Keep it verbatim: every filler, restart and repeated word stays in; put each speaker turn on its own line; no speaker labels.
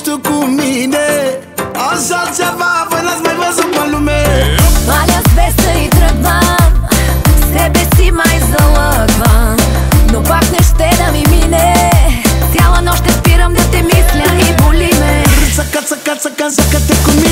tu cu mine. Așa ceva voi n-ați mai văzut pe lume.
Alias vestă i trăgvam, sebe si mais zalăgvam. Nu пахнеш те да ми мине, цяла нощ те спирам да те мисля и боли ме.
Цака, цака, цака, цака те cu mine.